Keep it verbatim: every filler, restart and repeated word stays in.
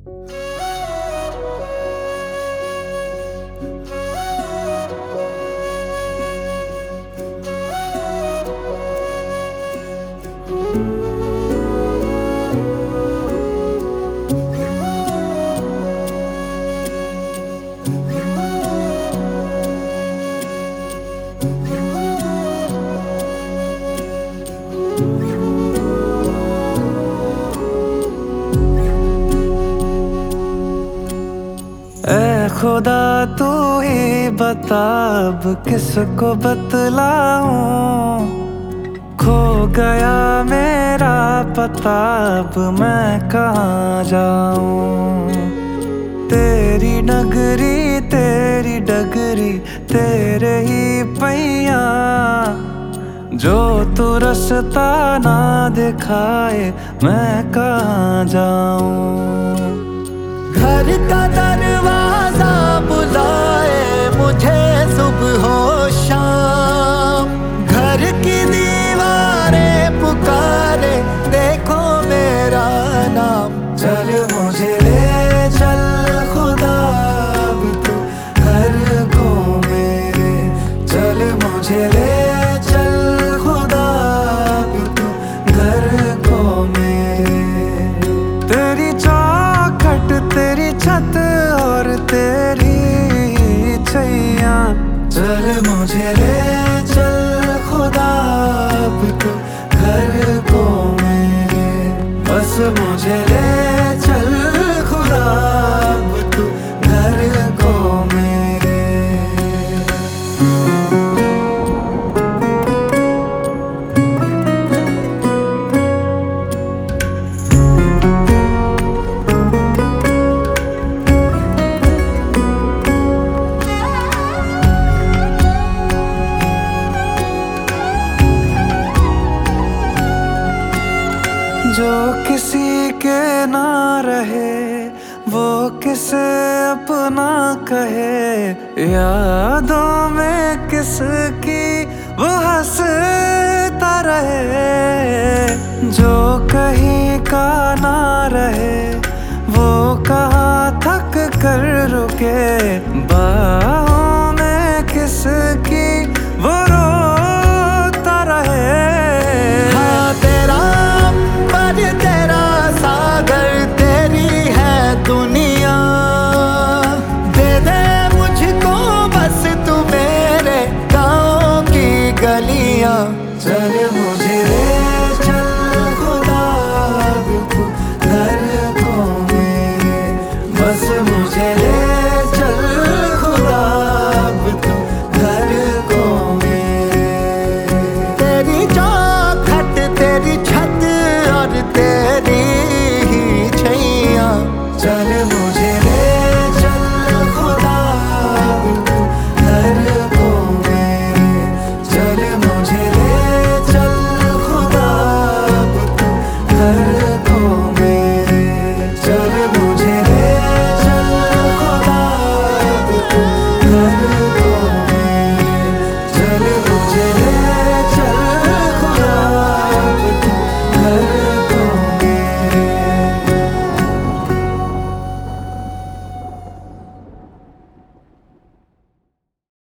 ऐ खुदा तू ही बता अब किसको बतलाऊं, खो गया मेरा पता अब मैं कहाँ जाऊं। तेरी नगरी तेरी डगरी तेरे ही पैया, जो तू रास्ता ना दिखाए मैं कहाँ जाऊं। घर का दरवाजा बुलाए मुझे सुबह हो शाम, घर की दीवारें पुकारे देखो मेरा नाम। चल मुझे ले चल खुदा अब तू घर को मेरे, चल मुझे ले चल खुदा अब तू घर को मेरे। तेरी चौखट तेरी छत और तेरी छैया, चल मुझे ले चल खुदा अब तू घर को मेरे, बस मुझे ले चल खुदा अब तू घर को मेरे। जो किसी के ना रहे वो किसे अपना कहे, यादों में किसकी वो हंसता रहे। जो कहीं का ना रहे वो कहाँ थक कर रुके, बाहों में किसकी वो रोता रहे। हाँ तेरा तेरा सागर तेरी है दुनिया, दे दे मुझको बस तू मेरे गाँव की गलियां। चल मुझे ले चल खुदा अब तू घर को मेरे, बस मुझे ले चल खुदा अब तू घर को मेरे। तेरी चौखट तेरी छत और तेरी